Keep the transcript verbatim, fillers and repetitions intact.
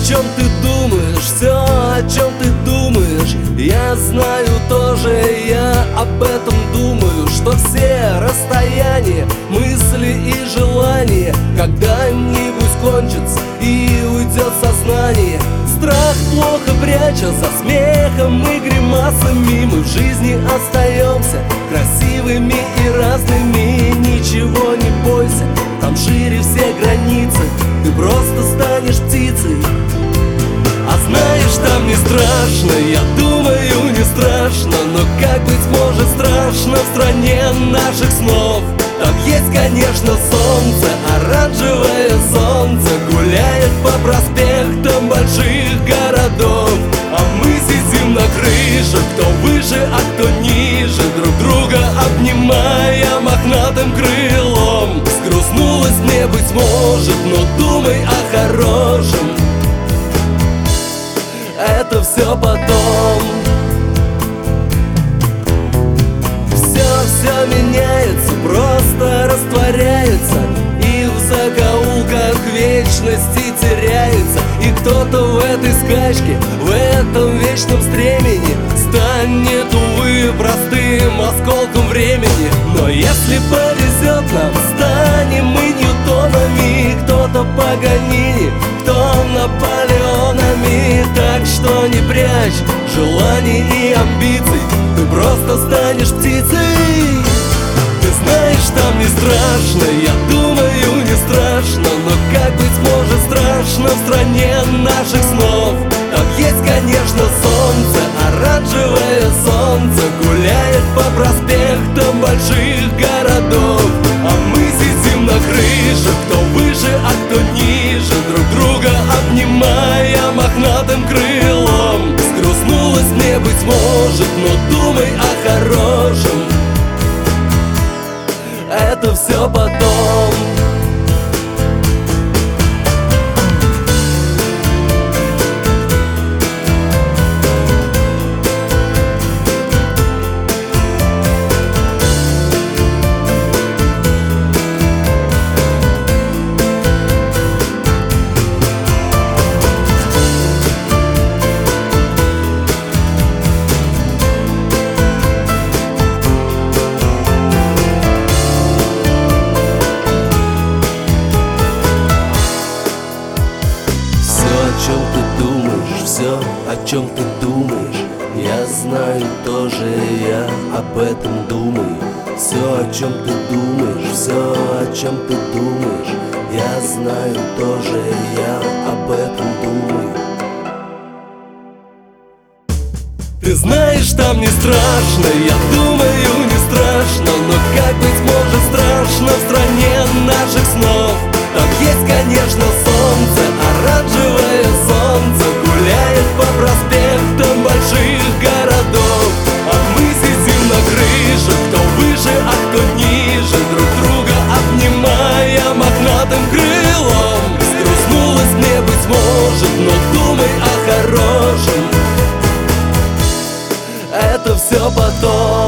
чем ты думаешь, все, о чем ты думаешь, я знаю тоже, я об этом думаю, что все расстояния, мысли и желания когда-нибудь кончатся и уйдет сознание. Страх плохо пряча за смехом и гримасами, мы в жизни остаемся красивыми и разными. Ничего не бойся, там шире все границы, ты просто станешь птицей. А знаешь, там не страшно, я думаю, не страшно, но как быть может страшно в стране наших снов? Там есть, конечно, солнце, оранжевое солнце гуляет по проспектам больших городов. А мы сидим на крышах, кто выше, а кто ниже, друг друга обнимая мохнатым крылом. Сгрустнулось мне, быть может, но думай о хорошем, это все потом. Все меняется, просто растворяется, и в закоулках вечности теряется. И кто-то в этой скачке, в этом вечном стремени станет, увы, простым осколком времени. Но если повезет нам, станем мы Ньютонами, кто-то Паганини, кто Наполеонами. Так что не прячь желаний и амбиций, ты просто станешь птицей. Ты знаешь, там не страшно, я думаю, не страшно, но как быть может страшно в стране наших снов? Там есть, конечно, солнце, оранжевое солнце гуляет по проспектам больших городов. А мы сидим на крышах, кто выше, а кто ниже, друг друга обнимая мохнатым крылом. Сгрустнулось мне, быть может, но думай о хорошем, это все потом. Все, о чем ты думаешь, я знаю тоже, я об этом думаю. Все, о чем ты думаешь, все, о чем ты думаешь, я знаю тоже, я об этом думаю. Ты знаешь, там не страшно, я думаю, не страшно, но как быть может страшно в стране наших снов? Там есть, конечно, солнце, оранжевое солнце гуляет по проспектам больших городов. А мы сидим на крышах, кто выше, а кто ниже, друг друга обнимая мохнатым крылом. Сгрустнулось мне, быть может, но думай о хорошем, это все потом.